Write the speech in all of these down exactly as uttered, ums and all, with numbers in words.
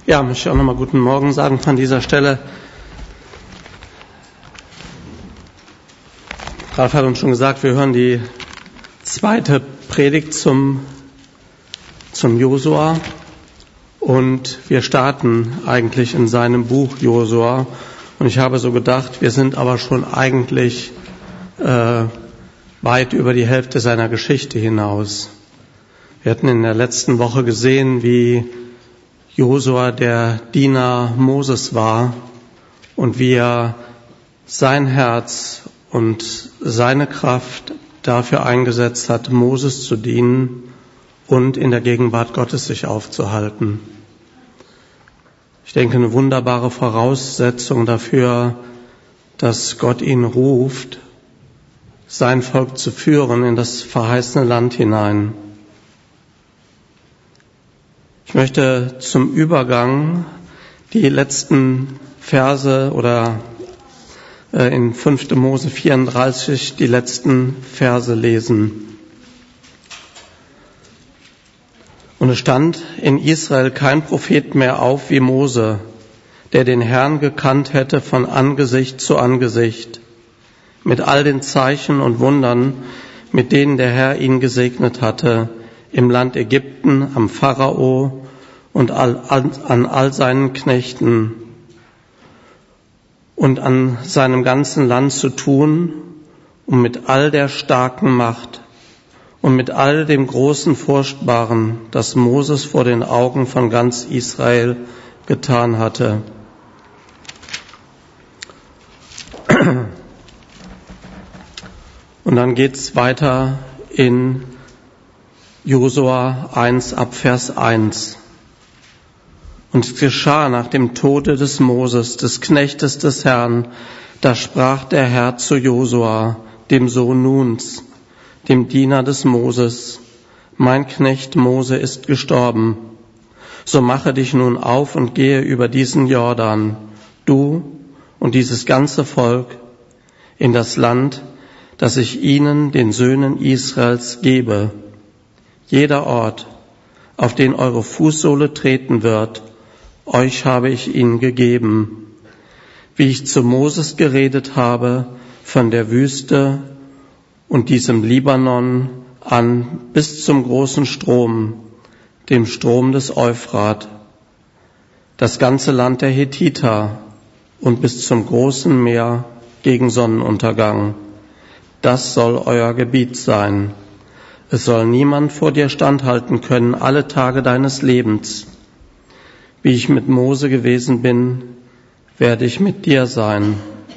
Ja, möchte ich auch nochmal guten Morgen sagen von dieser Stelle. Ralf hat uns schon gesagt, wir hören die zweite Predigt zum, zum Josua und wir starten eigentlich in seinem Buch Josua. Und ich habe so gedacht, wir sind aber schon eigentlich äh, weit über die Hälfte seiner Geschichte hinaus. Wir hatten in der letzten Woche gesehen, wie Josua der Diener Moses war und wie er sein Herz und seine Kraft dafür eingesetzt hat, Moses zu dienen und in der Gegenwart Gottes sich aufzuhalten. Ich denke, eine wunderbare Voraussetzung dafür, dass Gott ihn ruft, sein Volk zu führen in das verheißene Land hinein. Ich möchte zum Übergang die letzten Verse oder äh, in fünfter Mose vierunddreißig die letzten Verse lesen. Und es stand in Israel kein Prophet mehr auf wie Mose, der den Herrn gekannt hätte von Angesicht zu Angesicht, mit all den Zeichen und Wundern, mit denen der Herr ihn gesegnet hatte, im Land Ägypten, am Pharao und an all seinen Knechten und an seinem ganzen Land zu tun, um mit all der starken Macht und mit all dem großen Furchtbaren, das Moses vor den Augen von ganz Israel getan hatte. Und dann geht's weiter in Josua eins ab Vers eins. Und es geschah nach dem Tode des Moses, des Knechtes des Herrn, da sprach der Herr zu Josua, dem Sohn Nuns, dem Diener des Moses: Mein Knecht Mose ist gestorben. So mache dich nun auf und gehe über diesen Jordan, du und dieses ganze Volk, in das Land, das ich ihnen, den Söhnen Israels, gebe. Jeder Ort, auf den eure Fußsohle treten wird, euch habe ich ihn gegeben, wie ich zu Moses geredet habe, von der Wüste und diesem Libanon an bis zum großen Strom, dem Strom des Euphrat, das ganze Land der Hethiter und bis zum großen Meer gegen Sonnenuntergang. Das soll euer Gebiet sein. Es soll niemand vor dir standhalten können alle Tage deines Lebens. Wie ich mit Mose gewesen bin, werde ich mit dir sein.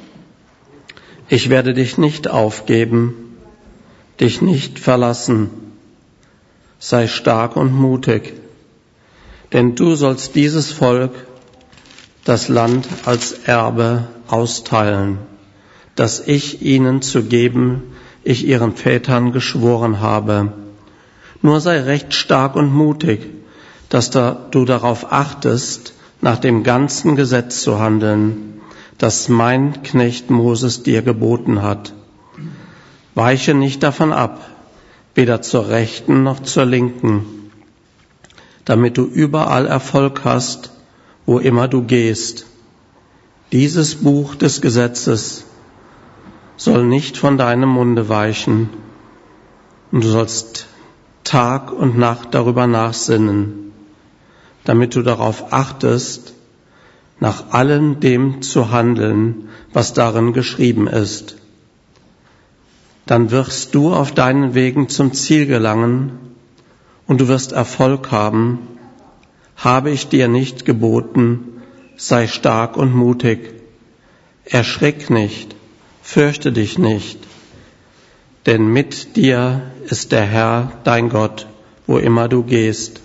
Ich werde dich nicht aufgeben, dich nicht verlassen. Sei stark und mutig, denn du sollst dieses Volk, das Land als Erbe austeilen, das ich ihnen zu geben, ich ihren Vätern geschworen habe. Nur sei recht stark und mutig, dass du darauf achtest, nach dem ganzen Gesetz zu handeln, das mein Knecht Moses dir geboten hat. Weiche nicht davon ab, weder zur Rechten noch zur Linken, damit du überall Erfolg hast, wo immer du gehst. Dieses Buch des Gesetzes soll nicht von deinem Munde weichen, und du sollst Tag und Nacht darüber nachsinnen, damit du darauf achtest, nach allem dem zu handeln, was darin geschrieben ist. Dann wirst du auf deinen Wegen zum Ziel gelangen und du wirst Erfolg haben. Habe ich dir nicht geboten, sei stark und mutig. Erschrick nicht, fürchte dich nicht, denn mit dir ist der Herr, dein Gott, wo immer du gehst.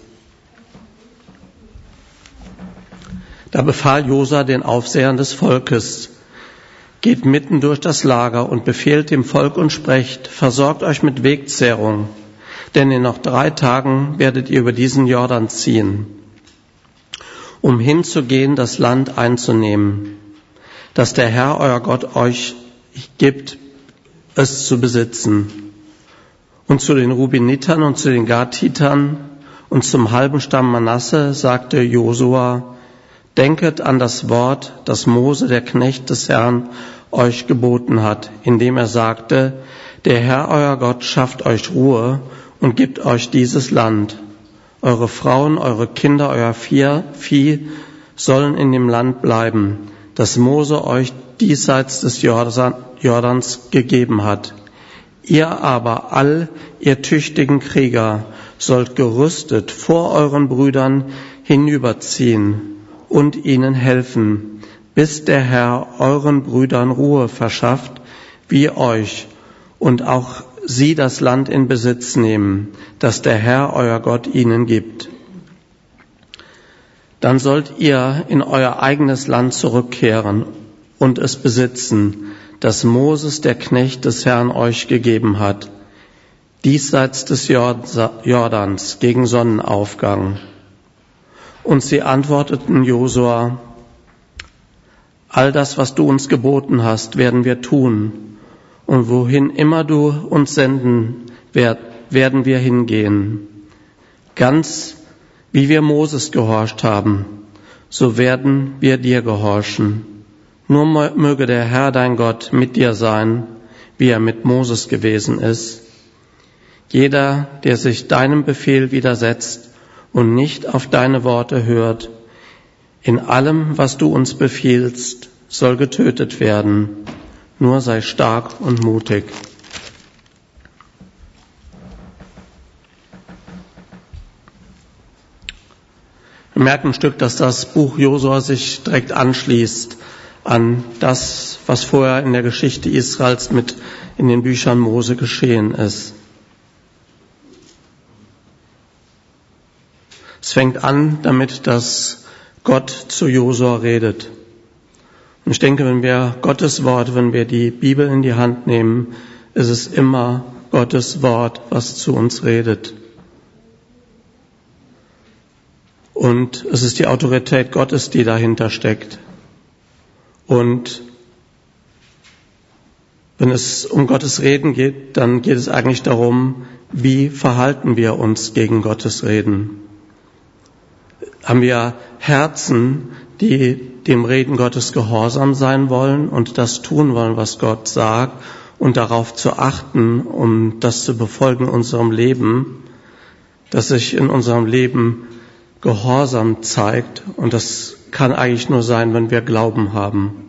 Da befahl Josua den Aufsehern des Volkes: Geht mitten durch das Lager und befehlt dem Volk und sprecht: Versorgt euch mit Wegzehrung, denn in noch drei Tagen werdet ihr über diesen Jordan ziehen, um hinzugehen, das Land einzunehmen, das der Herr, euer Gott, euch gibt, es zu besitzen. Und zu den Rubinitern und zu den Gaditern und zum halben Stamm Manasse sagte Josua: Denket an das Wort, das Mose, der Knecht des Herrn, euch geboten hat, indem er sagte, der Herr, euer Gott, schafft euch Ruhe und gibt euch dieses Land. Eure Frauen, eure Kinder, euer Vieh sollen in dem Land bleiben, das Mose euch diesseits des Jordans gegeben hat. Ihr aber, all ihr tüchtigen Krieger, sollt gerüstet vor euren Brüdern hinüberziehen und ihnen helfen, bis der Herr euren Brüdern Ruhe verschafft, wie euch, und auch sie das Land in Besitz nehmen, das der Herr, euer Gott, ihnen gibt. Dann sollt ihr in euer eigenes Land zurückkehren und es besitzen, das Moses, der Knecht des Herrn, euch gegeben hat, diesseits des Jordans gegen Sonnenaufgang. Und sie antworteten Josua, all das, was du uns geboten hast, werden wir tun. Und wohin immer du uns senden, werden wir hingehen. Ganz wie wir Moses gehorcht haben, so werden wir dir gehorchen. Nur möge der Herr, dein Gott, mit dir sein, wie er mit Moses gewesen ist. Jeder, der sich deinem Befehl widersetzt und nicht auf deine Worte hört, in allem, was du uns befiehlst, soll getötet werden. Nur sei stark und mutig. Wir merken ein Stück, dass das Buch Josua sich direkt anschließt an das, was vorher in der Geschichte Israels mit in den Büchern Mose geschehen ist. Es fängt an damit, dass Gott zu Josua redet. Und ich denke, wenn wir Gottes Wort, wenn wir die Bibel in die Hand nehmen, ist es immer Gottes Wort, was zu uns redet. Und es ist die Autorität Gottes, die dahinter steckt. Und wenn es um Gottes Reden geht, dann geht es eigentlich darum, wie verhalten wir uns gegen Gottes Reden? Haben wir Herzen, die dem Reden Gottes gehorsam sein wollen und das tun wollen, was Gott sagt, und darauf zu achten, um das zu befolgen in unserem Leben, dass sich in unserem Leben Gehorsam zeigt, und das kann eigentlich nur sein, wenn wir Glauben haben.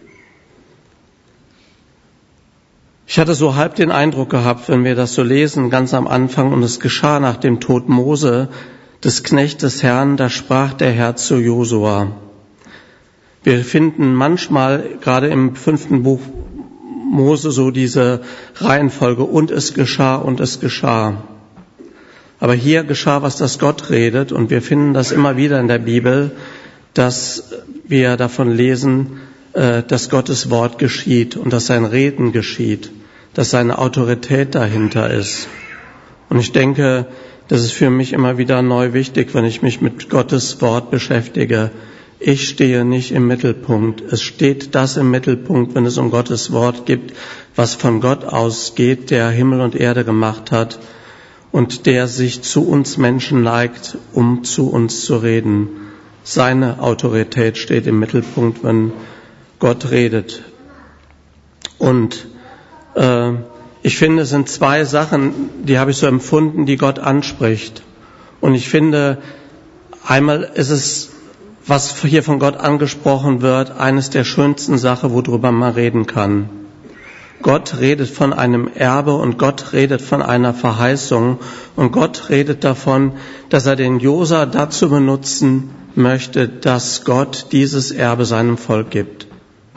Ich hatte so halb den Eindruck gehabt, wenn wir das so lesen, ganz am Anfang, und es geschah nach dem Tod Mose, des Knechtes Herrn, da sprach der Herr zu Josua. Wir finden manchmal, gerade im fünften Buch Mose, so diese Reihenfolge, und es geschah, und es geschah. Aber hier geschah, was das Gott redet, und wir finden das immer wieder in der Bibel, dass wir davon lesen, dass Gottes Wort geschieht und dass sein Reden geschieht, dass seine Autorität dahinter ist. Und ich denke, das ist für mich immer wieder neu wichtig, wenn ich mich mit Gottes Wort beschäftige. Ich stehe nicht im Mittelpunkt. Es steht das im Mittelpunkt, wenn es um Gottes Wort geht, was von Gott ausgeht, der Himmel und Erde gemacht hat und der sich zu uns Menschen neigt, um zu uns zu reden. Seine Autorität steht im Mittelpunkt, wenn Gott redet. Und äh, ich finde, es sind zwei Sachen, die habe ich so empfunden, die Gott anspricht. Und ich finde, einmal ist es, was hier von Gott angesprochen wird, eines der schönsten Sachen, worüber man reden kann. Gott redet von einem Erbe und Gott redet von einer Verheißung und Gott redet davon, dass er den Josua dazu benutzen möchte, dass Gott dieses Erbe seinem Volk gibt.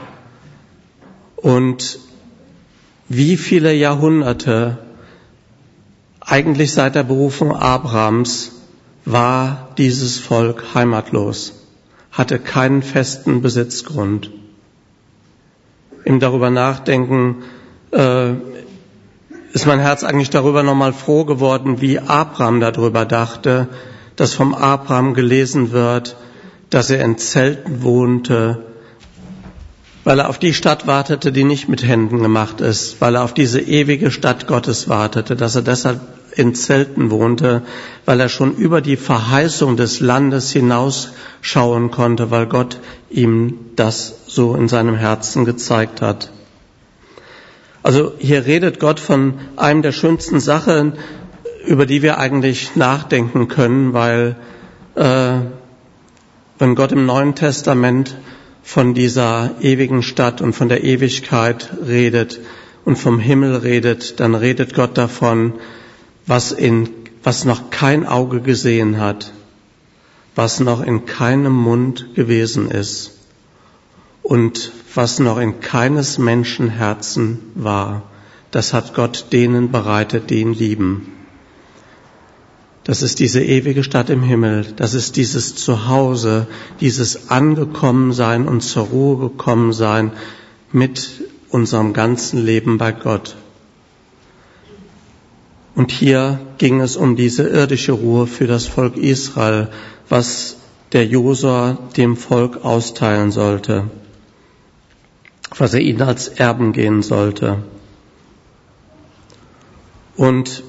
Und wie viele Jahrhunderte, eigentlich seit der Berufung Abrahams, war dieses Volk heimatlos, hatte keinen festen Besitzgrund. Im darüber nachdenken äh, ist mein Herz eigentlich darüber nochmal froh geworden, wie Abraham darüber dachte, dass vom Abraham gelesen wird, dass er in Zelten wohnte, weil er auf die Stadt wartete, die nicht mit Händen gemacht ist, weil er auf diese ewige Stadt Gottes wartete, dass er deshalb in Zelten wohnte, weil er schon über die Verheißung des Landes hinausschauen konnte, weil Gott ihm das so in seinem Herzen gezeigt hat. Also hier redet Gott von einem der schönsten Sachen, über die wir eigentlich nachdenken können, weil äh, wenn Gott im Neuen Testament von dieser ewigen Stadt und von der Ewigkeit redet und vom Himmel redet, dann redet Gott davon, was in, was noch kein Auge gesehen hat, was noch in keinem Mund gewesen ist und was noch in keines Menschen Herzen war. Das hat Gott denen bereitet, die ihn lieben. Das ist diese ewige Stadt im Himmel. Das ist dieses Zuhause, dieses Angekommensein und zur Ruhe gekommen sein mit unserem ganzen Leben bei Gott. Und hier ging es um diese irdische Ruhe für das Volk Israel, was der Josua dem Volk austeilen sollte, was er ihnen als Erben gehen sollte. Und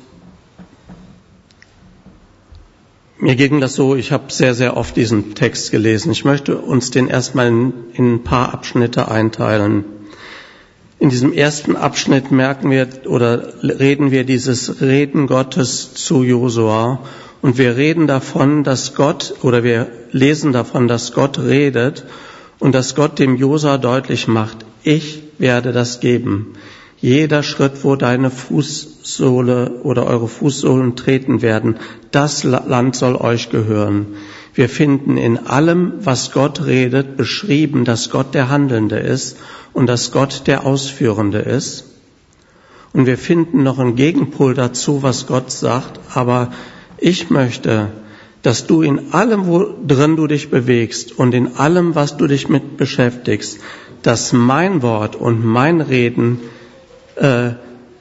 mir ging das so, ich habe sehr, sehr oft diesen Text gelesen. Ich möchte uns den erstmal in, in ein paar Abschnitte einteilen. In diesem ersten Abschnitt merken wir oder reden wir dieses Reden Gottes zu Josua. Und wir reden davon, dass Gott, oder wir lesen davon, dass Gott redet und dass Gott dem Josua deutlich macht, ich werde das geben. Jeder Schritt, wo deine Fußsohle oder eure Fußsohlen treten werden, das Land soll euch gehören. Wir finden in allem, was Gott redet, beschrieben, dass Gott der Handelnde ist und dass Gott der Ausführende ist. Und wir finden noch einen Gegenpol dazu, was Gott sagt. Aber ich möchte, dass du in allem, wo drin du dich bewegst und in allem, was du dich mit beschäftigst, dass mein Wort und mein Reden äh,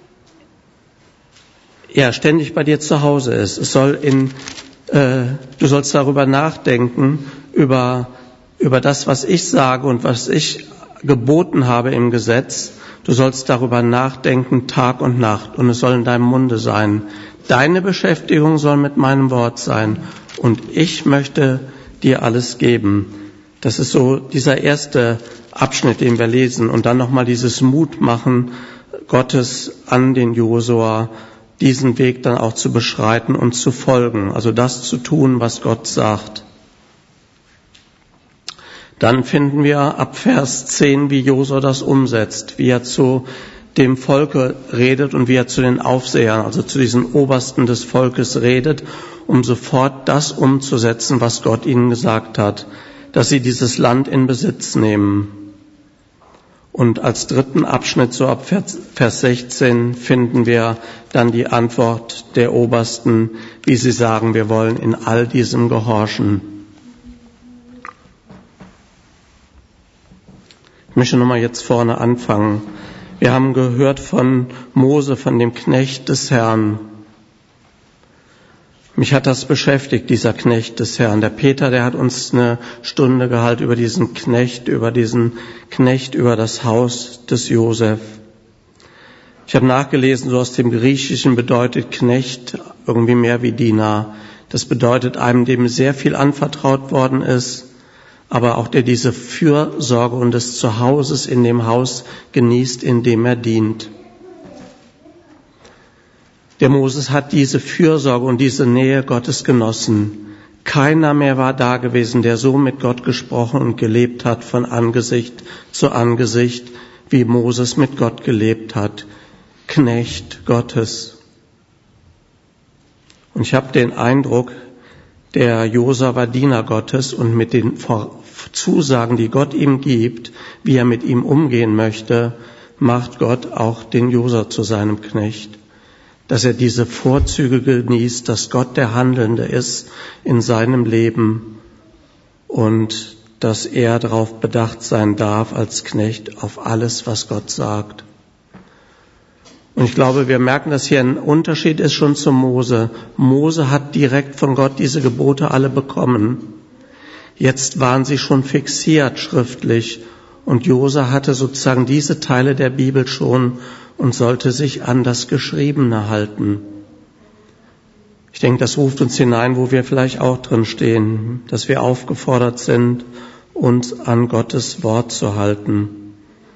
ja ständig bei dir zu Hause ist. Es soll in, äh, du sollst darüber nachdenken, über, über das, was ich sage und was ich geboten habe im Gesetz. Du sollst darüber nachdenken Tag und Nacht und es soll in deinem Munde sein. Deine Beschäftigung soll mit meinem Wort sein und ich möchte dir alles geben. Das ist so dieser erste Abschnitt, den wir lesen und dann nochmal dieses Mutmachen Gottes an den Josua, diesen Weg dann auch zu beschreiten und zu folgen, also das zu tun, was Gott sagt. Dann finden wir ab Vers zehn, wie Josua das umsetzt, wie er zu dem Volke redet und wie er zu den Aufsehern, also zu diesen Obersten des Volkes redet, um sofort das umzusetzen, was Gott ihnen gesagt hat, dass sie dieses Land in Besitz nehmen. Und als dritten Abschnitt, so ab Vers sechzehn, finden wir dann die Antwort der Obersten, wie sie sagen, wir wollen in all diesem gehorchen. Ich möchte nochmal jetzt vorne anfangen. Wir haben gehört von Mose, von dem Knecht des Herrn. Mich hat das beschäftigt, dieser Knecht des Herrn. Der Peter, der hat uns eine Stunde gehalten über diesen Knecht, über diesen Knecht, über das Haus des Josef. Ich habe nachgelesen, so aus dem Griechischen bedeutet Knecht irgendwie mehr wie Diener. Das bedeutet einem, dem sehr viel anvertraut worden ist, aber auch der diese Fürsorge und des Zuhauses in dem Haus genießt, in dem er dient. Der Moses hat diese Fürsorge und diese Nähe Gottes genossen. Keiner mehr war da gewesen, der so mit Gott gesprochen und gelebt hat, von Angesicht zu Angesicht, wie Moses mit Gott gelebt hat. Knecht Gottes. Und ich habe den Eindruck, der Josua war Diener Gottes und mit den Zusagen, die Gott ihm gibt, wie er mit ihm umgehen möchte, macht Gott auch den Josua zu seinem Knecht. Dass er diese Vorzüge genießt, dass Gott der Handelnde ist in seinem Leben und dass er darauf bedacht sein darf als Knecht auf alles, was Gott sagt. Und ich glaube, wir merken, dass hier ein Unterschied ist schon zu Mose. Mose hat direkt von Gott diese Gebote alle bekommen. Jetzt waren sie schon fixiert schriftlich und Josua hatte sozusagen diese Teile der Bibel schon und sollte sich an das Geschriebene halten. Ich denke, das ruft uns hinein, wo wir vielleicht auch drin stehen, dass wir aufgefordert sind, uns an Gottes Wort zu halten.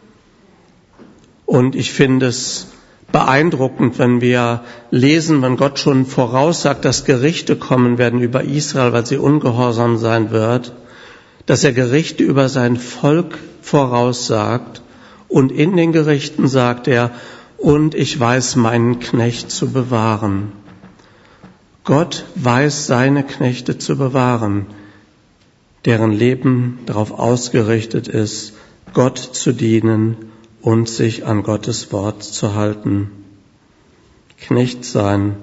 Und ich finde es beeindruckend, wenn wir lesen, wenn Gott schon voraussagt, dass Gerichte kommen werden über Israel, weil sie ungehorsam sein wird, dass er Gerichte über sein Volk voraussagt und in den Gerichten sagt er, und ich weiß meinen Knecht zu bewahren. Gott weiß seine Knechte zu bewahren, deren Leben darauf ausgerichtet ist, Gott zu dienen und sich an Gottes Wort zu halten. Knecht sein.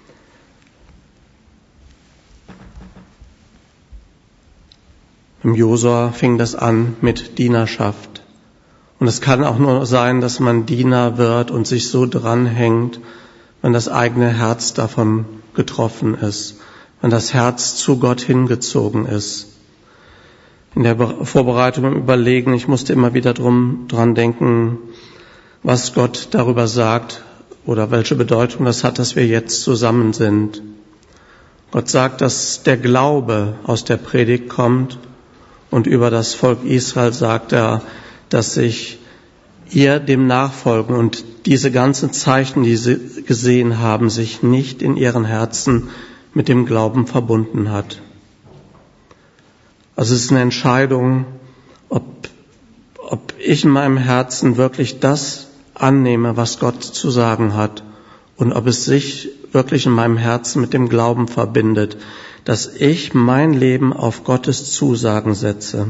Im Josua fing das an mit Dienerschaft. Und es kann auch nur sein, dass man Diener wird und sich so dranhängt, wenn das eigene Herz davon getroffen ist, wenn das Herz zu Gott hingezogen ist. In der Vorbereitung im Überlegen, ich musste immer wieder drum, dran denken, was Gott darüber sagt oder welche Bedeutung das hat, dass wir jetzt zusammen sind. Gott sagt, dass der Glaube aus der Predigt kommt und über das Volk Israel sagt er, dass sich ihr dem nachfolgen und diese ganzen Zeichen, die sie gesehen haben, sich nicht in ihren Herzen mit dem Glauben verbunden hat. Also es ist eine Entscheidung, ob, ob ich in meinem Herzen wirklich das annehme, was Gott zu sagen hat und ob es sich wirklich in meinem Herzen mit dem Glauben verbindet, dass ich mein Leben auf Gottes Zusagen setze.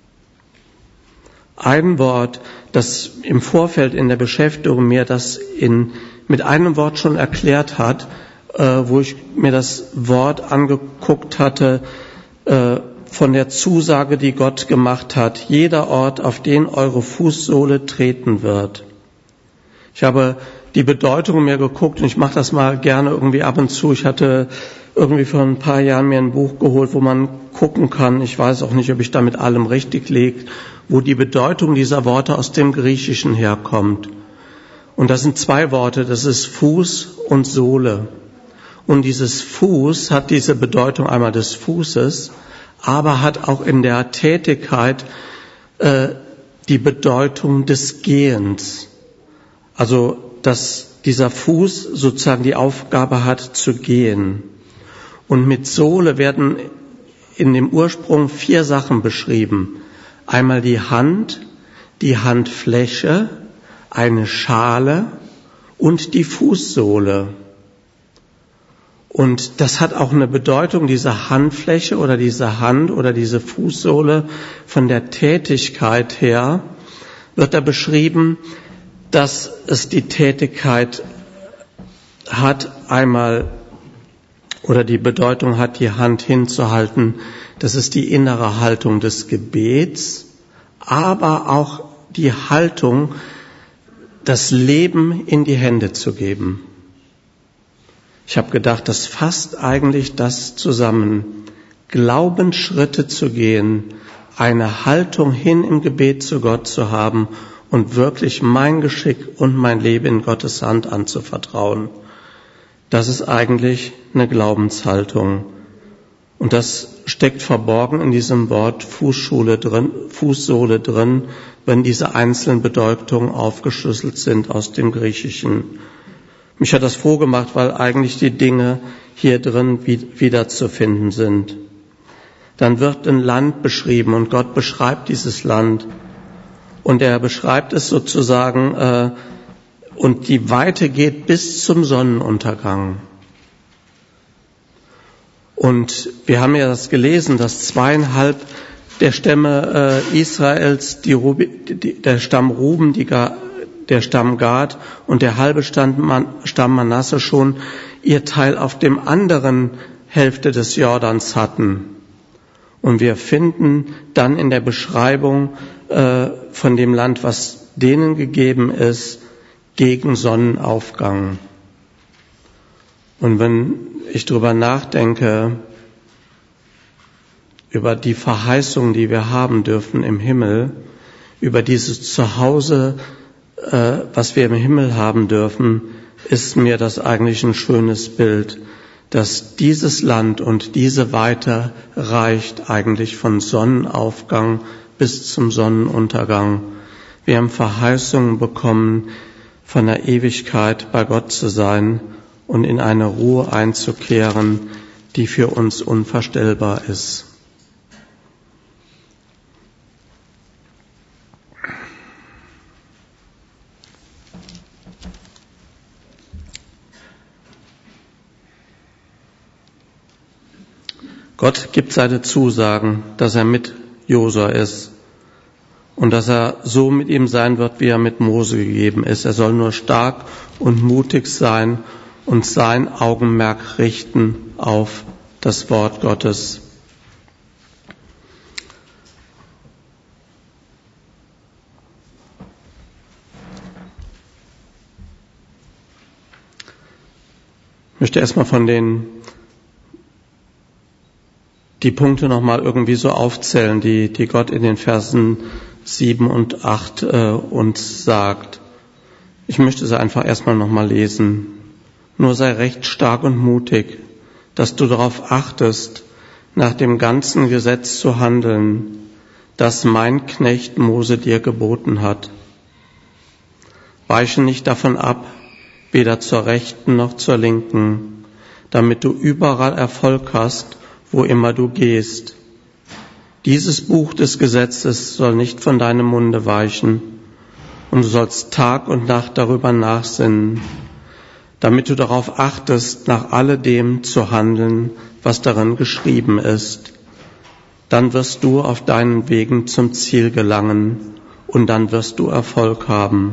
Ein Wort, das im Vorfeld in der Beschäftigung mir das in, mit einem Wort schon erklärt hat, äh, wo ich mir das Wort angeguckt hatte, äh, von der Zusage, die Gott gemacht hat, jeder Ort, auf den eure Fußsohle treten wird. Ich habe die Bedeutung mir geguckt und ich mache das mal gerne irgendwie ab und zu. Ich hatte irgendwie vor ein paar Jahren mir ein Buch geholt, wo man gucken kann, ich weiß auch nicht, ob ich da mit allem richtig liege, wo die Bedeutung dieser Worte aus dem Griechischen herkommt. Und das sind zwei Worte, das ist Fuß und Sohle. Und dieses Fuß hat diese Bedeutung einmal des Fußes, aber hat auch in der Tätigkeit äh, die Bedeutung des Gehens. Also, dass dieser Fuß sozusagen die Aufgabe hat, zu gehen. Und mit Sohle werden in dem Ursprung vier Sachen beschrieben. Einmal die Hand, die Handfläche, eine Schale und die Fußsohle. Und das hat auch eine Bedeutung, diese Handfläche oder diese Hand oder diese Fußsohle von der Tätigkeit her wird da beschrieben, dass es die Tätigkeit hat, einmal oder die Bedeutung hat, die Hand hinzuhalten. Das ist die innere Haltung des Gebets, aber auch die Haltung, das Leben in die Hände zu geben. Ich habe gedacht, das fasst eigentlich das zusammen. Glaubensschritte zu gehen, eine Haltung hin im Gebet zu Gott zu haben und wirklich mein Geschick und mein Leben in Gottes Hand anzuvertrauen. Das ist eigentlich eine Glaubenshaltung. Und das steckt verborgen in diesem Wort Fußschule drin, Fußsohle drin, wenn diese einzelnen Bedeutungen aufgeschlüsselt sind aus dem Griechischen. Mich hat das froh gemacht, weil eigentlich die Dinge hier drin wiederzufinden sind. Dann wird ein Land beschrieben und Gott beschreibt dieses Land. Und er beschreibt es sozusagen, äh, und die Weite geht bis zum Sonnenuntergang. Und wir haben ja das gelesen, dass zweieinhalb der Stämme äh, Israels, die, die, der Stamm Ruben, die, der Stamm Gad und der halbe Stamm, Stamm Manasse schon ihr Teil auf dem anderen Hälfte des Jordans hatten. Und wir finden dann in der Beschreibung äh, von dem Land, was denen gegeben ist, gegen Sonnenaufgang. Und wenn ich darüber nachdenke, über die Verheißung, die wir haben dürfen im Himmel, über dieses Zuhause, äh, was wir im Himmel haben dürfen, ist mir das eigentlich ein schönes Bild, dass dieses Land und diese Weite reicht eigentlich von Sonnenaufgang bis zum Sonnenuntergang. Wir haben Verheißungen bekommen, von der Ewigkeit bei Gott zu sein und in eine Ruhe einzukehren, die für uns unvorstellbar ist. Gott gibt seine Zusagen, dass er mit Josua ist und dass er so mit ihm sein wird, wie er mit Mose gegeben ist. Er soll nur stark und mutig sein und sein Augenmerk richten auf das Wort Gottes. Ich möchte erstmal von den die Punkte nochmal irgendwie so aufzählen, die, die Gott in den Versen sieben und acht äh, uns sagt. Ich möchte sie einfach erstmal nochmal lesen. Nur sei recht stark und mutig, dass du darauf achtest, nach dem ganzen Gesetz zu handeln, das mein Knecht Mose dir geboten hat. Weiche nicht davon ab, weder zur Rechten noch zur Linken, damit du überall Erfolg hast, wo immer du gehst. Dieses Buch des Gesetzes soll nicht von deinem Munde weichen, und du sollst Tag und Nacht darüber nachsinnen, damit du darauf achtest, nach alledem zu handeln, was darin geschrieben ist. Dann wirst du auf deinen Wegen zum Ziel gelangen, und dann wirst du Erfolg haben.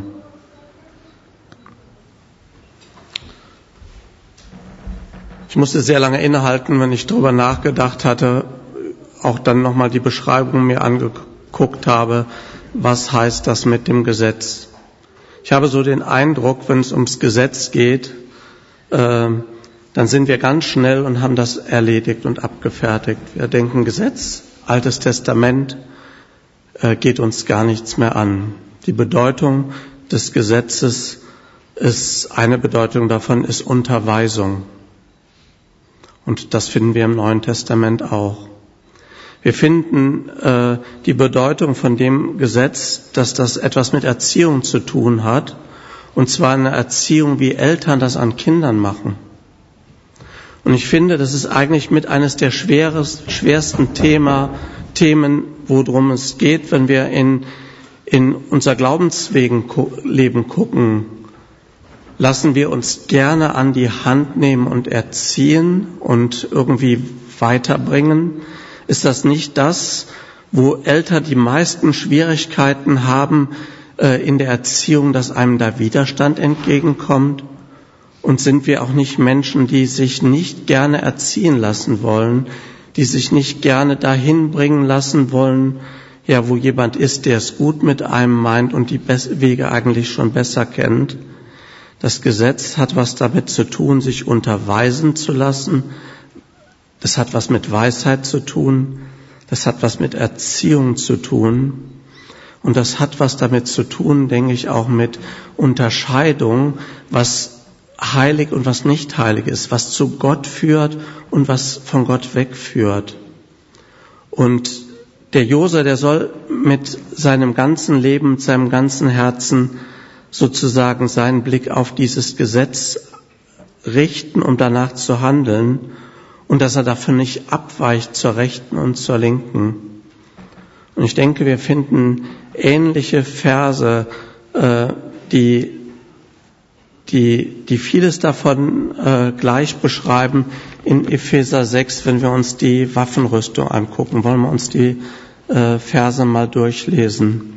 Ich musste sehr lange innehalten, wenn ich darüber nachgedacht hatte, auch dann nochmal die Beschreibung mir angeguckt habe, was heißt das mit dem Gesetz. Ich habe so den Eindruck, wenn es ums Gesetz geht, äh, dann sind wir ganz schnell und haben das erledigt und abgefertigt. Wir denken, Gesetz, Altes Testament, äh, geht uns gar nichts mehr an. Die Bedeutung des Gesetzes ist, eine Bedeutung davon ist Unterweisung. Und das finden wir im Neuen Testament auch. Wir finden äh, die Bedeutung von dem Gesetz, dass das etwas mit Erziehung zu tun hat, und zwar eine Erziehung, wie Eltern das an Kindern machen. Und ich finde, das ist eigentlich mit eines der schweres, schwersten Thema, Themen, worum es geht, wenn wir in, in unser Glaubensleben gucken. Lassen wir uns gerne an die Hand nehmen und erziehen und irgendwie weiterbringen? Ist das nicht das, wo Eltern die meisten Schwierigkeiten haben äh, in der Erziehung, dass einem da Widerstand entgegenkommt? Und sind wir auch nicht Menschen, die sich nicht gerne erziehen lassen wollen, die sich nicht gerne dahin bringen lassen wollen, ja, wo jemand ist, der es gut mit einem meint und die Wege eigentlich schon besser kennt? Das Gesetz hat was damit zu tun, sich unterweisen zu lassen. Das hat was mit Weisheit zu tun. Das hat was mit Erziehung zu tun. Und das hat was damit zu tun, denke ich, auch mit Unterscheidung, was heilig und was nicht heilig ist, was zu Gott führt und was von Gott wegführt. Und der Josua, der soll mit seinem ganzen Leben, mit seinem ganzen Herzen sozusagen seinen Blick auf dieses Gesetz richten, um danach zu handeln, und dass er davon nicht abweicht zur Rechten und zur Linken. Und ich denke, wir finden ähnliche Verse, äh, die, die, die vieles davon äh, gleich beschreiben in Epheser sechs, wenn wir uns die Waffenrüstung angucken. Wollen wir uns die äh, Verse mal durchlesen.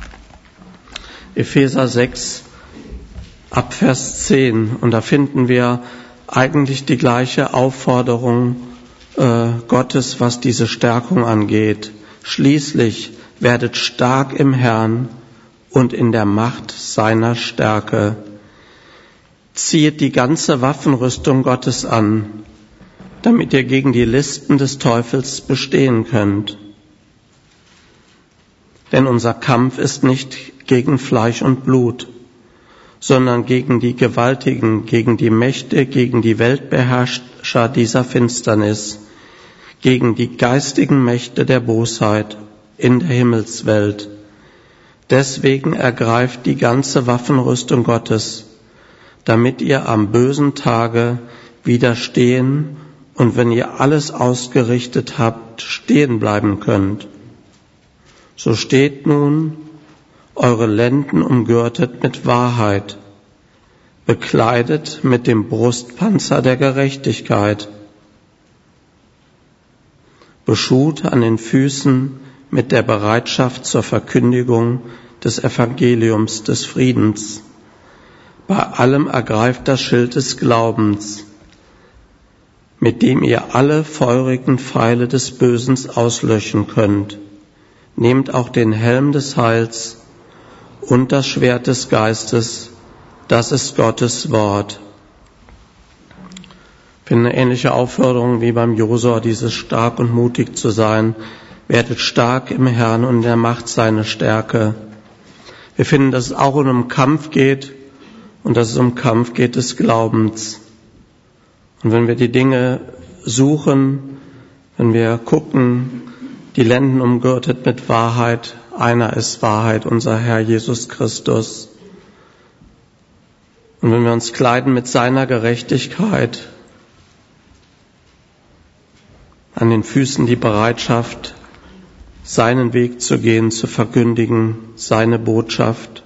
Epheser sechs, ab Vers zehn. Und da finden wir eigentlich die gleiche Aufforderung äh, Gottes, was diese Stärkung angeht. Schließlich werdet stark im Herrn und in der Macht seiner Stärke. Ziehet die ganze Waffenrüstung Gottes an, damit ihr gegen die Listen des Teufels bestehen könnt. Denn unser Kampf ist nicht gegen Fleisch und Blut, sondern gegen die Gewaltigen, gegen die Mächte, gegen die Weltbeherrscher, Herrscher dieser Finsternis, gegen die geistigen Mächte der Bosheit in der Himmelswelt. Deswegen ergreift die ganze Waffenrüstung Gottes, damit ihr am bösen Tage widerstehen und wenn ihr alles ausgerichtet habt, stehen bleiben könnt. So steht nun, eure Lenden umgürtet mit Wahrheit, bekleidet mit dem Brustpanzer der Gerechtigkeit, beschut an den Füßen mit der Bereitschaft zur Verkündigung des Evangeliums des Friedens. Bei allem ergreift das Schild des Glaubens, mit dem ihr alle feurigen Pfeile des Bösen auslöschen könnt. Nehmt auch den Helm des Heils und das Schwert des Geistes, das ist Gottes Wort. Ich finde eine ähnliche Aufforderung wie beim Josua, dieses stark und mutig zu sein. Werdet stark im Herrn und in der Macht seiner Stärke. Wir finden, dass es auch um einen Kampf geht und dass es um Kampf geht des Glaubens. Und wenn wir die Dinge suchen, wenn wir gucken, die Lenden umgürtet mit Wahrheit, einer ist Wahrheit, unser Herr Jesus Christus. Und wenn wir uns kleiden mit seiner Gerechtigkeit, an den Füßen die Bereitschaft, seinen Weg zu gehen, zu verkündigen, seine Botschaft,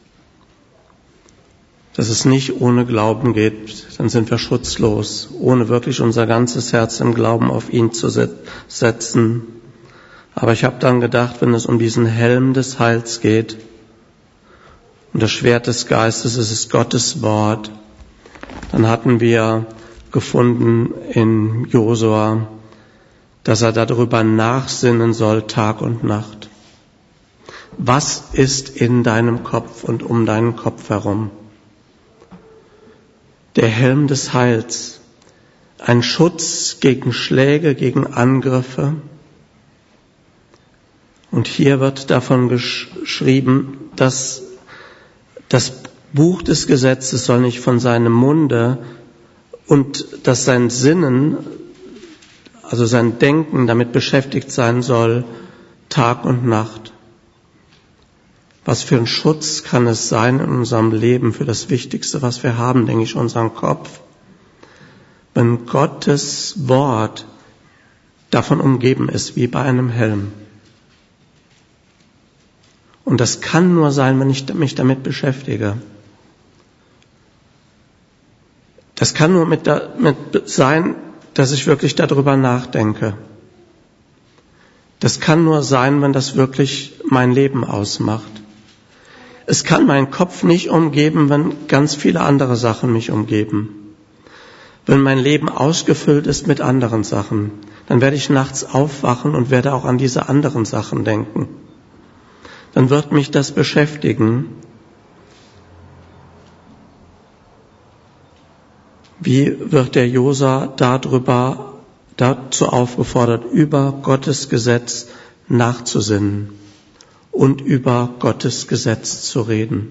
dass es nicht ohne Glauben geht, dann sind wir schutzlos, ohne wirklich unser ganzes Herz im Glauben auf ihn zu setzen. Aber ich habe dann gedacht, wenn es um diesen Helm des Heils geht und das Schwert des Geistes, es ist Gottes Wort, dann hatten wir gefunden in Josua, dass er darüber nachsinnen soll, Tag und Nacht. Was ist in deinem Kopf und um deinen Kopf herum? Der Helm des Heils, ein Schutz gegen Schläge, gegen Angriffe. Und hier wird davon geschrieben, dass das Buch des Gesetzes soll nicht von seinem Munde und dass sein Sinnen, also sein Denken damit beschäftigt sein soll, Tag und Nacht. Was für ein Schutz kann es sein in unserem Leben für das Wichtigste, was wir haben, denke ich, unseren Kopf, wenn Gottes Wort davon umgeben ist, wie bei einem Helm. Und das kann nur sein, wenn ich mich damit beschäftige. Das kann nur mit, da, mit sein, dass ich wirklich darüber nachdenke. Das kann nur sein, wenn das wirklich mein Leben ausmacht. Es kann meinen Kopf nicht umgeben, wenn ganz viele andere Sachen mich umgeben. Wenn mein Leben ausgefüllt ist mit anderen Sachen, dann werde ich nachts aufwachen und werde auch an diese anderen Sachen denken. Dann wird mich das beschäftigen. Wie wird der Josua darüber, dazu aufgefordert, über Gottes Gesetz nachzusinnen und über Gottes Gesetz zu reden?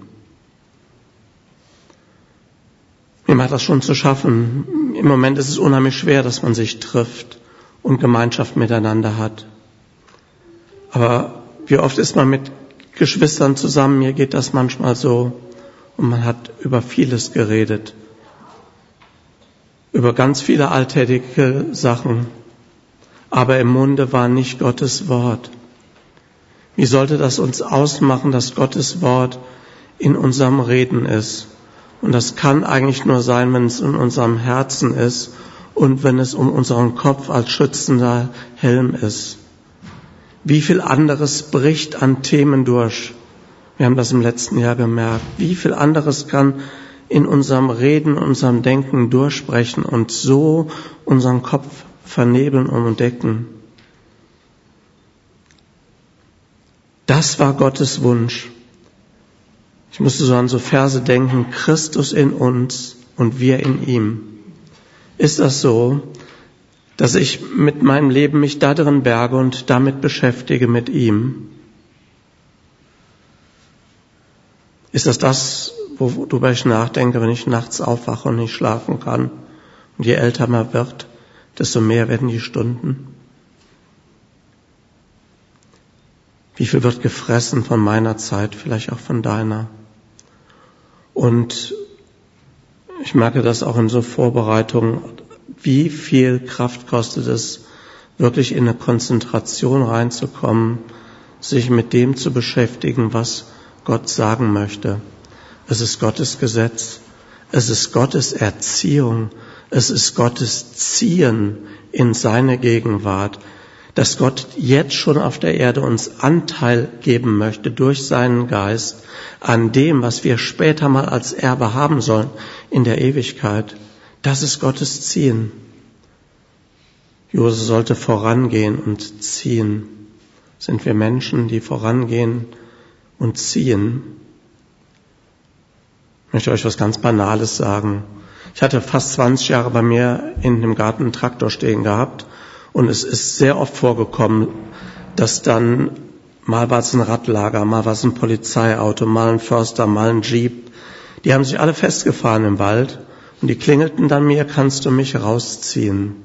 Mir macht das schon zu schaffen. Im Moment ist es unheimlich schwer, dass man sich trifft und Gemeinschaft miteinander hat. Aber wie oft ist man mit Geschwistern zusammen, mir geht das manchmal so, und man hat über vieles geredet, über ganz viele alltägliche Sachen, aber im Munde war nicht Gottes Wort. Wie sollte das uns ausmachen, dass Gottes Wort in unserem Reden ist? Und das kann eigentlich nur sein, wenn es in unserem Herzen ist und wenn es um unseren Kopf als schützender Helm ist. Wie viel anderes bricht an Themen durch? Wir haben das im letzten Jahr gemerkt. Wie viel anderes kann in unserem Reden, unserem Denken durchbrechen und so unseren Kopf vernebeln und entdecken? Das war Gottes Wunsch. Ich musste so an so Verse denken, Christus in uns und wir in ihm. Ist das so, dass ich mit meinem Leben mich da drin berge und damit beschäftige mit ihm? Ist das das, worüber ich nachdenke, wenn ich nachts aufwache und nicht schlafen kann Und je älter man wird, desto mehr werden die Stunden. Wie viel wird gefressen von meiner Zeit, vielleicht auch von deiner? Und ich merke das auch in so Vorbereitungen, wie viel Kraft kostet es, wirklich in eine Konzentration reinzukommen, sich mit dem zu beschäftigen, was Gott sagen möchte. Es ist Gottes Gesetz, es ist Gottes Erziehung, es ist Gottes Ziehen in seine Gegenwart, dass Gott jetzt schon auf der Erde uns Anteil geben möchte durch seinen Geist an dem, was wir später mal als Erbe haben sollen in der Ewigkeit. Das ist Gottes Ziehen. Jose sollte vorangehen und ziehen. Sind wir Menschen, die vorangehen und ziehen? Ich möchte euch was ganz Banales sagen. Ich hatte fast zwanzig Jahre bei mir in dem Garten einen Traktor stehen gehabt und es ist sehr oft vorgekommen, dass dann mal war es ein Radlager, mal war es ein Polizeiauto, mal ein Förster, mal ein Jeep. Die haben sich alle festgefahren im Wald und die klingelten dann mir, kannst du mich rausziehen?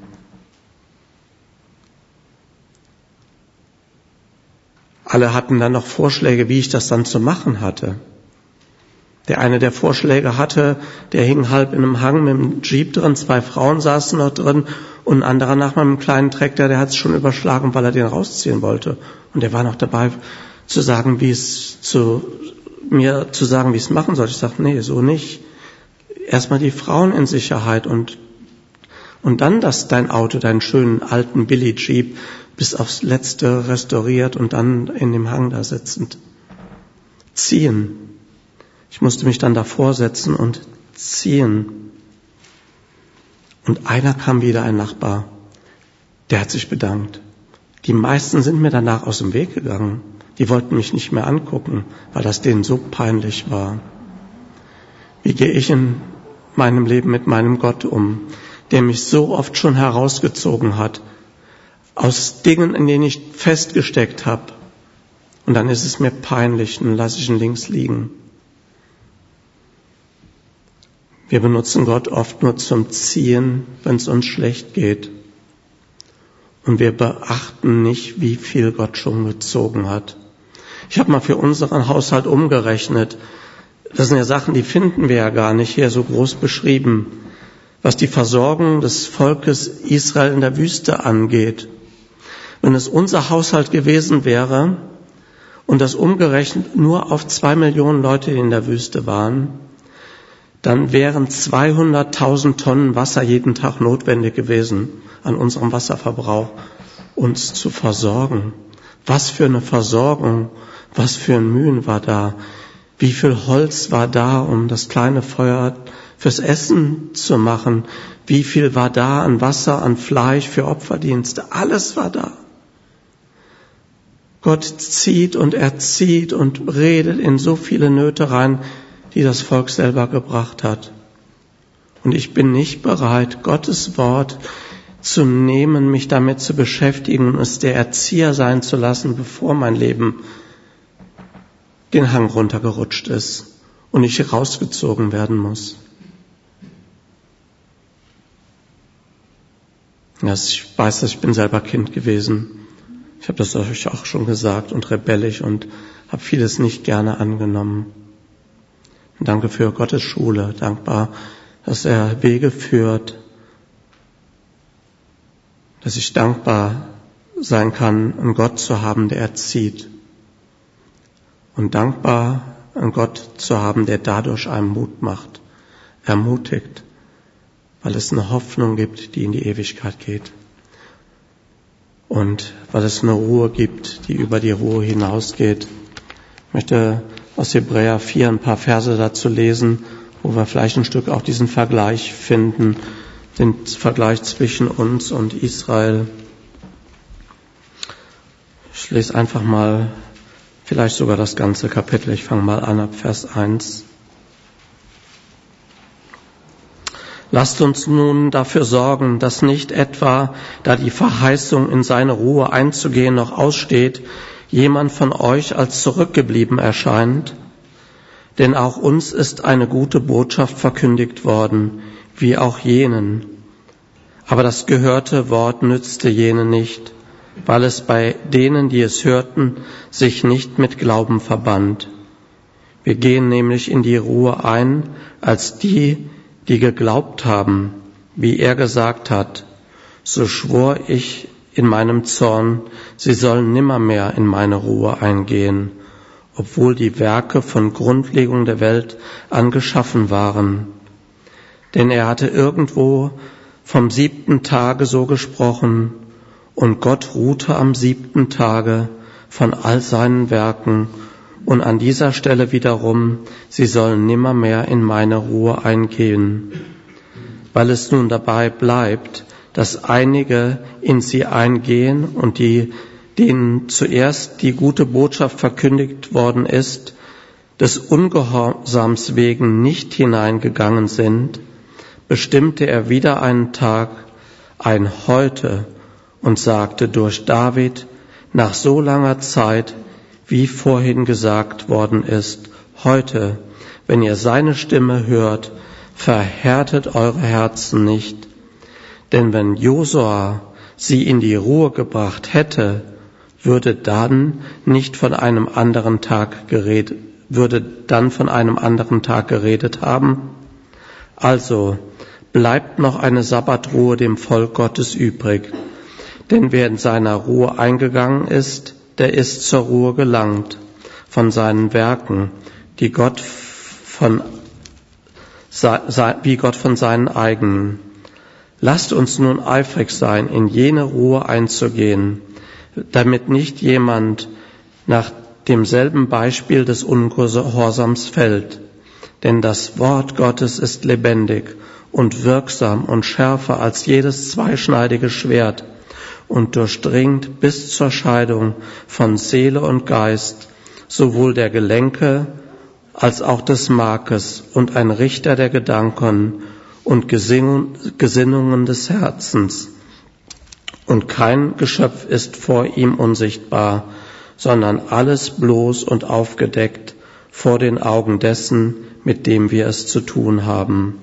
Alle hatten dann noch Vorschläge, wie ich das dann zu machen hatte. Der eine, der Vorschläge hatte, der hing halb in einem Hang mit einem Jeep drin, zwei Frauen saßen noch drin und ein anderer nach meinem kleinen Trecker, der hat es schon überschlagen, weil er den rausziehen wollte. Und der war noch dabei zu sagen, wie es zu mir zu sagen, wie es machen soll. Ich sagte, nee, so nicht. Erstmal die Frauen in Sicherheit und und dann das dein Auto, deinen schönen alten Billy Jeep bis aufs Letzte restauriert und dann in dem Hang da sitzend. Ziehen. Ich musste mich dann davor setzen und ziehen. Und einer kam wieder, ein Nachbar, der hat sich bedankt. Die meisten sind mir danach aus dem Weg gegangen. Die wollten mich nicht mehr angucken, weil das denen so peinlich war. Wie gehe ich in meinem Leben mit meinem Gott um, der mich so oft schon herausgezogen hat, aus Dingen, in denen ich festgesteckt habe. Und dann ist es mir peinlich, dann lasse ich ihn links liegen. Wir benutzen Gott oft nur zum Ziehen, wenn es uns schlecht geht. Und wir beachten nicht, wie viel Gott schon gezogen hat. Ich habe mal für unseren Haushalt umgerechnet. Das sind ja Sachen, die finden wir ja gar nicht hier so groß beschrieben, was die Versorgung des Volkes Israel in der Wüste angeht. Wenn es unser Haushalt gewesen wäre und das umgerechnet nur auf zwei Millionen Leute, die in der Wüste waren, dann wären zweihunderttausend Tonnen Wasser jeden Tag notwendig gewesen, an unserem Wasserverbrauch uns zu versorgen. Was für eine Versorgung, was für ein Mühen war da, wie viel Holz war da, um das kleine Feuer fürs Essen zu machen, wie viel war da an Wasser, an Fleisch für Opferdienste, alles war da. Gott zieht und erzieht und redet in so viele Nöte rein, die das Volk selber gebracht hat. Und ich bin nicht bereit, Gottes Wort zu nehmen, mich damit zu beschäftigen und es der Erzieher sein zu lassen, bevor mein Leben den Hang runtergerutscht ist und ich rausgezogen werden muss. Ja, ich weiß, dass ich bin selber Kind gewesen. Ich habe das euch auch schon gesagt und rebellisch und habe vieles nicht gerne angenommen. Und danke für Gottes Schule, dankbar, dass er Wege führt, dass ich dankbar sein kann, einen Gott zu haben, der erzieht. Und dankbar, einen Gott zu haben, der dadurch einem Mut macht, ermutigt, weil es eine Hoffnung gibt, die in die Ewigkeit geht. Und weil es eine Ruhe gibt, die über die Ruhe hinausgeht. Ich möchte aus Hebräer vier ein paar Verse dazu lesen, wo wir vielleicht ein Stück auch diesen Vergleich finden, den Vergleich zwischen uns und Israel. Ich lese einfach mal vielleicht sogar das ganze Kapitel. Ich fange mal an ab Vers eins. Lasst uns nun dafür sorgen, dass nicht etwa, da die Verheißung, in seine Ruhe einzugehen, noch aussteht, jemand von euch als zurückgeblieben erscheint. Denn auch uns ist eine gute Botschaft verkündigt worden, wie auch jenen. Aber das gehörte Wort nützte jene nicht, weil es bei denen, die es hörten, sich nicht mit Glauben verband. Wir gehen nämlich in die Ruhe ein, als die, die geglaubt haben, wie er gesagt hat, so schwor ich in meinem Zorn, sie sollen nimmermehr in meine Ruhe eingehen, obwohl die Werke von Grundlegung der Welt an geschaffen waren. Denn er hatte irgendwo vom siebten Tage so gesprochen, und Gott ruhte am siebten Tage von all seinen Werken, und an dieser Stelle wiederum, sie sollen nimmermehr in meine Ruhe eingehen. Weil es nun dabei bleibt, dass einige in sie eingehen und die, denen zuerst die gute Botschaft verkündigt worden ist, des Ungehorsams wegen nicht hineingegangen sind, bestimmte er wieder einen Tag, ein Heute, und sagte durch David nach so langer Zeit, wie vorhin gesagt worden ist, heute, wenn ihr seine Stimme hört, verhärtet eure Herzen nicht. Denn wenn Josua sie in die Ruhe gebracht hätte, würde dann nicht von einem anderen Tag geredet, würde dann von einem anderen Tag geredet haben. Also bleibt noch eine Sabbatruhe dem Volk Gottes übrig. Denn wer in seiner Ruhe eingegangen ist, der ist zur Ruhe gelangt von seinen Werken, die Gott von, wie Gott von seinen eigenen. Lasst uns nun eifrig sein, in jene Ruhe einzugehen, damit nicht jemand nach demselben Beispiel des Ungehorsams fällt. Denn das Wort Gottes ist lebendig und wirksam und schärfer als jedes zweischneidige Schwert und durchdringt bis zur Scheidung von Seele und Geist, sowohl der Gelenke als auch des Markes, und ein Richter der Gedanken und Gesinnungen des Herzens. Und kein Geschöpf ist vor ihm unsichtbar, sondern alles bloß und aufgedeckt vor den Augen dessen, mit dem wir es zu tun haben.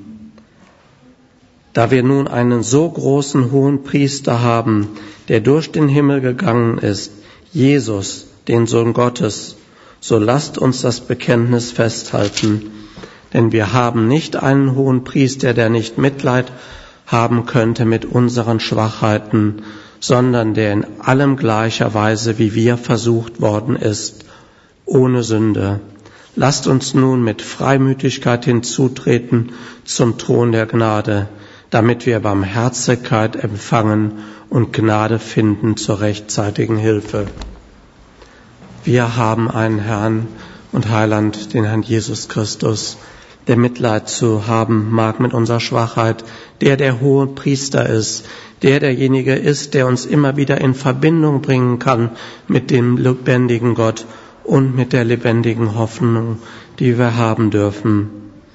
Da wir nun einen so großen hohen Priester haben, der durch den Himmel gegangen ist, Jesus, den Sohn Gottes, so lasst uns das Bekenntnis festhalten. Denn wir haben nicht einen hohen Priester, der nicht Mitleid haben könnte mit unseren Schwachheiten, sondern der in allem gleicherweise wie wir versucht worden ist, ohne Sünde. Lasst uns nun mit Freimütigkeit hinzutreten zum Thron der Gnade, damit wir Barmherzigkeit empfangen und Gnade finden zur rechtzeitigen Hilfe. Wir haben einen Herrn und Heiland, den Herrn Jesus Christus, der Mitleid zu haben mag mit unserer Schwachheit, der der hohe Priester ist, der derjenige ist, der uns immer wieder in Verbindung bringen kann mit dem lebendigen Gott und mit der lebendigen Hoffnung, die wir haben dürfen.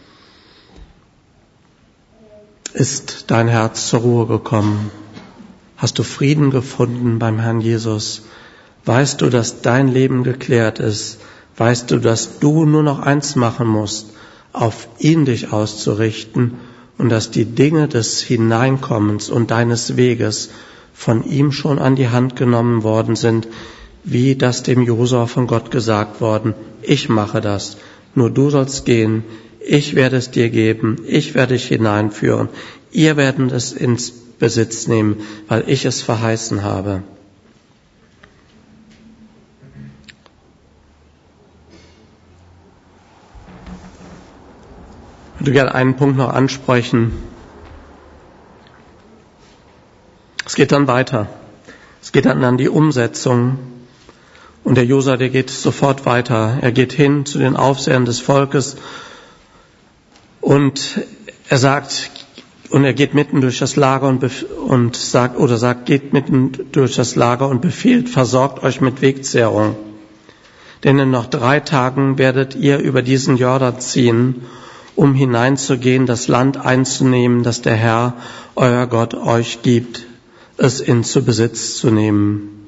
Ist dein Herz zur Ruhe gekommen? Hast du Frieden gefunden beim Herrn Jesus? Weißt du, dass dein Leben geklärt ist? Weißt du, dass du nur noch eins machen musst, auf ihn dich auszurichten und dass die Dinge des Hineinkommens und deines Weges von ihm schon an die Hand genommen worden sind, wie das dem Josua von Gott gesagt worden, ich mache das, nur du sollst gehen, ich werde es dir geben, ich werde dich hineinführen, ihr werdet es ins Besitz nehmen, weil ich es verheißen habe. Ich würde gerne einen Punkt noch ansprechen. Es geht dann weiter. Es geht dann an die Umsetzung. Und der Josua, der geht sofort weiter. Er geht hin zu den Aufsehern des Volkes und er sagt, und er geht mitten durch das Lager und, bef- und sagt, oder sagt, geht mitten durch das Lager und befiehlt, versorgt euch mit Wegzehrung. Denn in noch drei Tagen werdet ihr über diesen Jordan ziehen, um hineinzugehen, das Land einzunehmen, das der Herr, euer Gott, euch gibt, es in zu Besitz zu nehmen.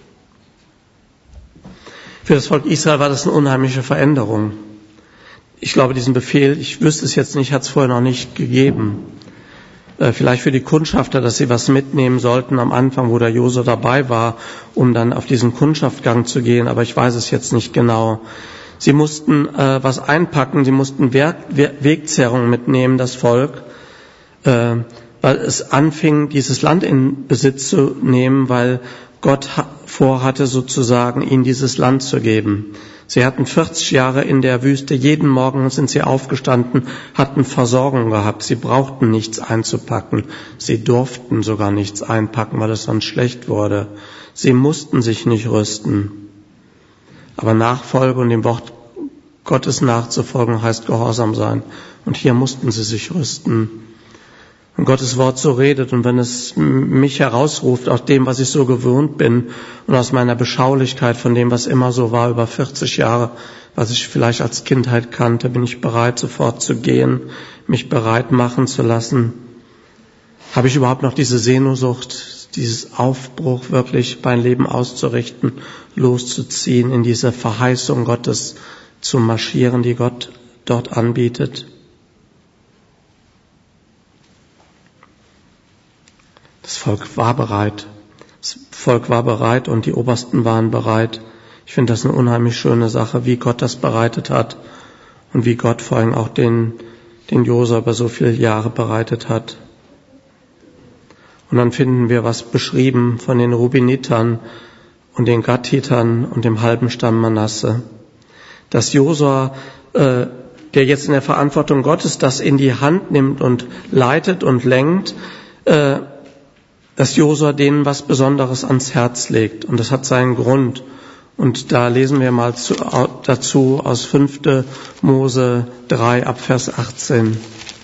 Für das Volk Israel war das eine unheimliche Veränderung. Ich glaube, diesen Befehl, ich wüsste es jetzt nicht, hat es vorher noch nicht gegeben. vielleicht für die Kundschafter, dass sie was mitnehmen sollten am Anfang, wo der Josua dabei war, um dann auf diesen Kundschaftgang zu gehen, aber ich weiß es jetzt nicht genau. Sie mussten äh, was einpacken, sie mussten Werk, Wegzehrungen mitnehmen, das Volk, äh, weil es anfing, dieses Land in Besitz zu nehmen, weil Gott vorhatte, sozusagen ihnen dieses Land zu geben. Sie hatten vierzig Jahre in der Wüste, jeden Morgen sind sie aufgestanden, hatten Versorgung gehabt. Sie brauchten nichts einzupacken. Sie durften sogar nichts einpacken, weil es sonst schlecht wurde. Sie mussten sich nicht rüsten. Aber Nachfolge und dem Wort Gottes nachzufolgen heißt Gehorsam sein. Und hier mussten sie sich rüsten. Wenn Gottes Wort so redet und wenn es mich herausruft aus dem, was ich so gewöhnt bin und aus meiner Beschaulichkeit von dem, was immer so war, über vierzig Jahre, was ich vielleicht als Kindheit kannte, bin ich bereit, sofort zu gehen, mich bereit machen zu lassen. Habe ich überhaupt noch diese Sehnsucht, dieses Aufbruch wirklich mein Leben auszurichten, loszuziehen, in diese Verheißung Gottes zu marschieren, die Gott dort anbietet? Das Volk war bereit. Das Volk war bereit und die Obersten waren bereit. Ich finde das eine unheimlich schöne Sache, wie Gott das bereitet hat und wie Gott vor allem auch den, den Josua über so viele Jahre bereitet hat. Und dann finden wir was beschrieben von den Rubinitern und den Gaditern und dem halben Stamm Manasse. Dass Josua, äh, der jetzt in der Verantwortung Gottes das in die Hand nimmt und leitet und lenkt, äh, dass Josua denen was Besonderes ans Herz legt. Und das hat seinen Grund. Und da lesen wir mal zu, dazu aus fünfter Mose drei ab Vers achtzehn.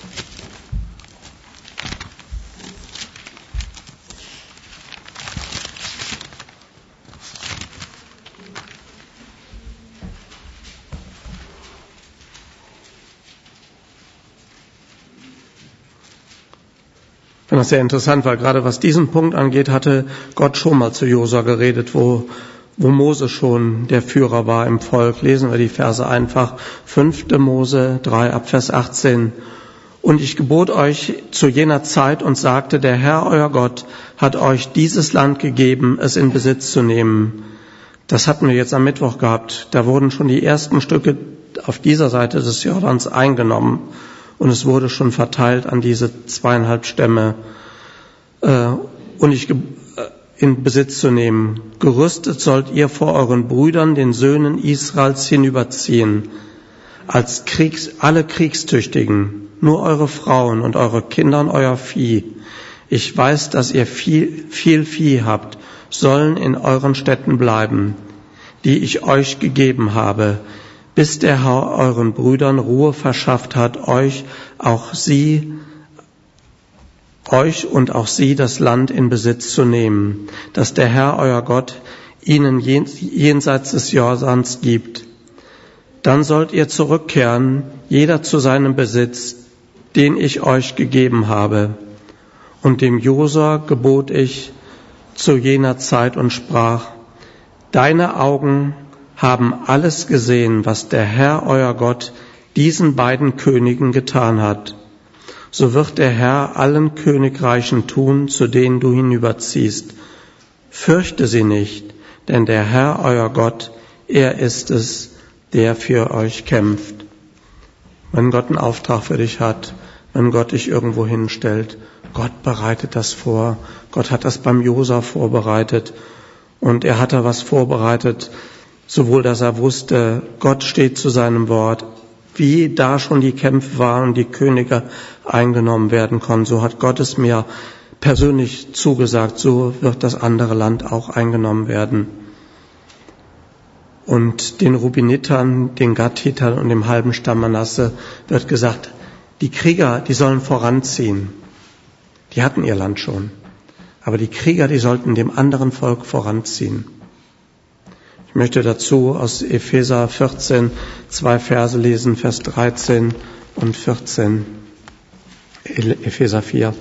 Ich finde das sehr interessant, weil gerade was diesen Punkt angeht, hatte Gott schon mal zu Josua geredet, wo, wo Mose schon der Führer war im Volk. Lesen wir die Verse einfach. fünfter Mose drei ab Vers achtzehn. Und ich gebot euch zu jener Zeit und sagte, der Herr, euer Gott, hat euch dieses Land gegeben, es in Besitz zu nehmen. Das hatten wir jetzt am Mittwoch gehabt. Da wurden schon die ersten Stücke auf dieser Seite des Jordans eingenommen. Und es wurde schon verteilt an diese zweieinhalb Stämme, äh, und ich in Besitz zu nehmen. Gerüstet sollt ihr vor euren Brüdern, den Söhnen Israels, hinüberziehen, als Kriegs, alle Kriegstüchtigen, nur eure Frauen und eure Kinder und euer Vieh. Ich weiß, dass ihr viel, viel Vieh habt, sollen in euren Städten bleiben, die ich euch gegeben habe, bis der Herr euren Brüdern Ruhe verschafft hat, euch, auch sie, euch und auch sie das Land in Besitz zu nehmen, das der Herr, euer Gott, ihnen jenseits des Jordans gibt. Dann sollt ihr zurückkehren, jeder zu seinem Besitz, den ich euch gegeben habe. Und dem Josua gebot ich zu jener Zeit und sprach, deine Augen haben alles gesehen, was der Herr, euer Gott, diesen beiden Königen getan hat. So wird der Herr allen Königreichen tun, zu denen du hinüberziehst. Fürchte sie nicht, denn der Herr, euer Gott, er ist es, der für euch kämpft. Wenn Gott einen Auftrag für dich hat, wenn Gott dich irgendwo hinstellt, Gott bereitet das vor. Gott hat das beim Josua vorbereitet. Und er hat da was vorbereitet, sowohl, dass er wusste, Gott steht zu seinem Wort, wie da schon die Kämpfe waren und die Könige eingenommen werden konnten. So hat Gott es mir persönlich zugesagt, so wird das andere Land auch eingenommen werden. Und den Rubinitern, den Gaditern und dem halben Stamm Manasse wird gesagt, die Krieger, die sollen voranziehen. Die hatten ihr Land schon. Aber die Krieger, die sollten dem anderen Volk voranziehen. Ich möchte dazu aus Epheser vierzehn zwei Verse lesen, Vers dreizehn und vierzehn. Epheser vier.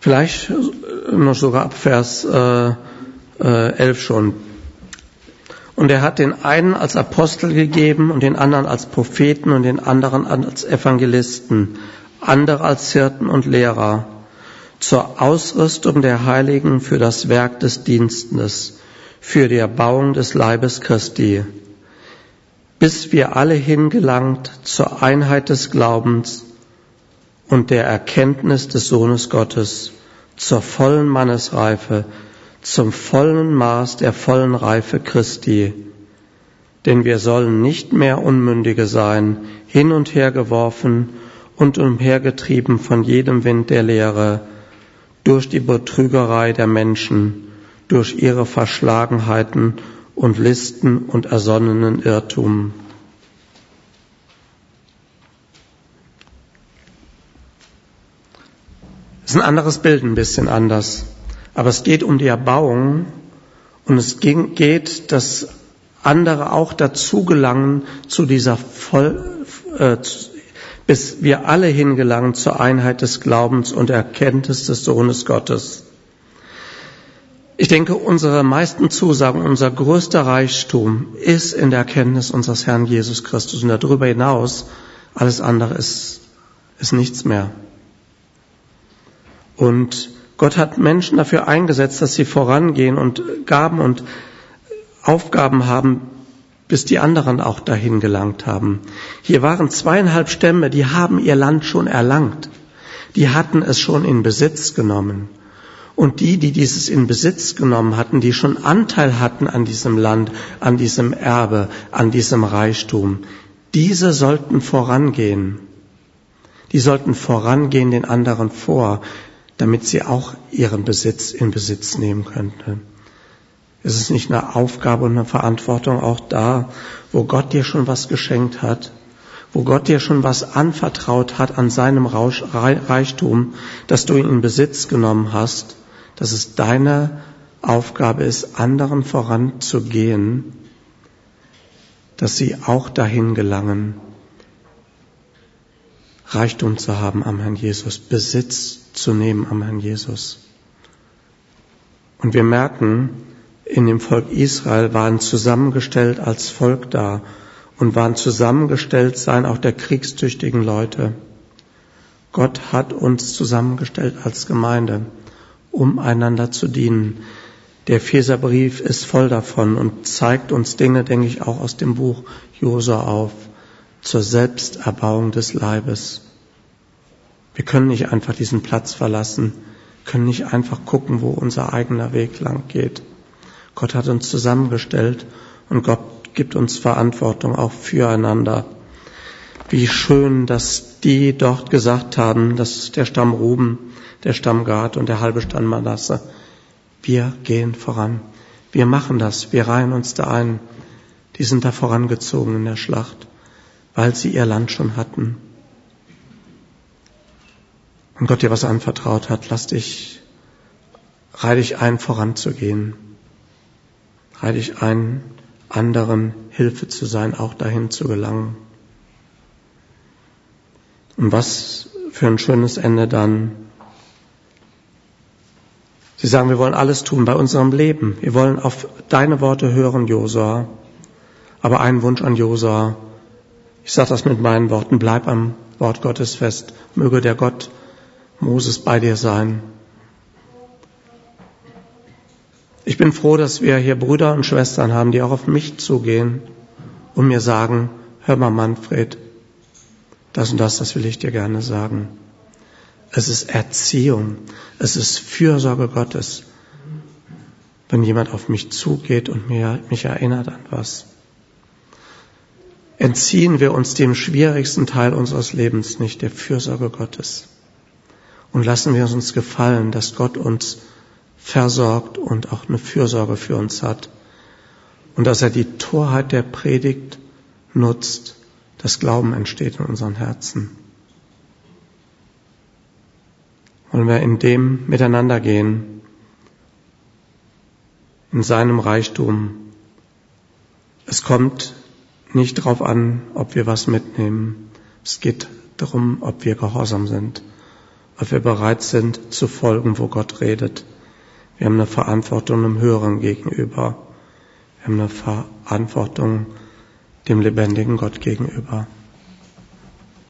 Vielleicht noch sogar ab Vers äh, äh, elf schon. Und er hat den einen als Apostel gegeben und den anderen als Propheten und den anderen als Evangelisten, andere als Hirten und Lehrer, zur Ausrüstung der Heiligen für das Werk des Dienstes, für die Erbauung des Leibes Christi, bis wir alle hingelangt zur Einheit des Glaubens und der Erkenntnis des Sohnes Gottes, zur vollen Mannesreife, zum vollen Maß der vollen Reife Christi. Denn wir sollen nicht mehr Unmündige sein, hin und her geworfen und umhergetrieben von jedem Wind der Lehre, durch die Betrügerei der Menschen, durch ihre Verschlagenheiten und Listen und ersonnenen Irrtum. Das ist ein anderes Bild, ein bisschen anders. Aber es geht um die Erbauung und es geht, dass andere auch dazu gelangen zu dieser voll, äh, bis wir alle hingelangen zur Einheit des Glaubens und Erkenntnis des Sohnes Gottes. Ich denke, unsere meisten Zusagen, unser größter Reichtum ist in der Erkenntnis unseres Herrn Jesus Christus. Und darüber hinaus, alles andere ist, ist nichts mehr. Und Gott hat Menschen dafür eingesetzt, dass sie vorangehen und Gaben und Aufgaben haben, bis die anderen auch dahin gelangt haben. Hier waren zweieinhalb Stämme, die haben ihr Land schon erlangt. Die hatten es schon in Besitz genommen. Und die, die dieses in Besitz genommen hatten, die schon Anteil hatten an diesem Land, an diesem Erbe, an diesem Reichtum, diese sollten vorangehen. Die sollten vorangehen den anderen vor, damit sie auch ihren Besitz in Besitz nehmen könnten. Es ist nicht eine Aufgabe und eine Verantwortung auch da, wo Gott dir schon was geschenkt hat, wo Gott dir schon was anvertraut hat an seinem Reichtum, dass du ihn in Besitz genommen hast, dass es deine Aufgabe ist, anderen voranzugehen, dass sie auch dahin gelangen, Reichtum zu haben am Herrn Jesus, Besitz zu nehmen am Herrn Jesus. Und wir merken, in dem Volk Israel waren zusammengestellt als Volk da und waren zusammengestellt sein auch der kriegstüchtigen Leute. Gott hat uns zusammengestellt als Gemeinde, um einander zu dienen. Der Epheserbrief ist voll davon und zeigt uns Dinge, denke ich, auch aus dem Buch Josua auf, zur Selbsterbauung des Leibes. Wir können nicht einfach diesen Platz verlassen, können nicht einfach gucken, wo unser eigener Weg lang geht. Gott hat uns zusammengestellt und Gott gibt uns Verantwortung auch füreinander. Wie schön, dass die dort gesagt haben, dass der Stamm Ruben, der Stamm Gad und der halbe Stamm Manasse, wir gehen voran. Wir machen das, wir reihen uns da ein. Die sind da vorangezogen in der Schlacht, weil sie ihr Land schon hatten. Und Gott dir was anvertraut hat, lass dich, reih dich ein, voranzugehen. Reih dich ein, anderen Hilfe zu sein, auch dahin zu gelangen. Und was für ein schönes Ende dann. Sie sagen, wir wollen alles tun bei unserem Leben. Wir wollen auf deine Worte hören, Josua. Aber ein Wunsch an Josua. Ich sage das mit meinen Worten. Bleib am Wort Gottes fest. Möge der Gott Moses bei dir sein. Ich bin froh, dass wir hier Brüder und Schwestern haben, die auch auf mich zugehen und mir sagen, hör mal Manfred, das und das, das will ich dir gerne sagen. Es ist Erziehung, es ist Fürsorge Gottes, wenn jemand auf mich zugeht und mir, mich erinnert an was. Entziehen wir uns dem schwierigsten Teil unseres Lebens nicht, der Fürsorge Gottes. Und lassen wir es uns gefallen, dass Gott uns versorgt und auch eine Fürsorge für uns hat. Und dass er die Torheit der Predigt nutzt, dass Glauben entsteht in unseren Herzen. Wollen wir in dem miteinander gehen, in seinem Reichtum. Es kommt nicht darauf an, ob wir was mitnehmen. Es geht darum, ob wir gehorsam sind, ob wir bereit sind zu folgen, wo Gott redet. Wir haben eine Verantwortung dem Hören gegenüber. Wir haben eine Verantwortung dem lebendigen Gott gegenüber.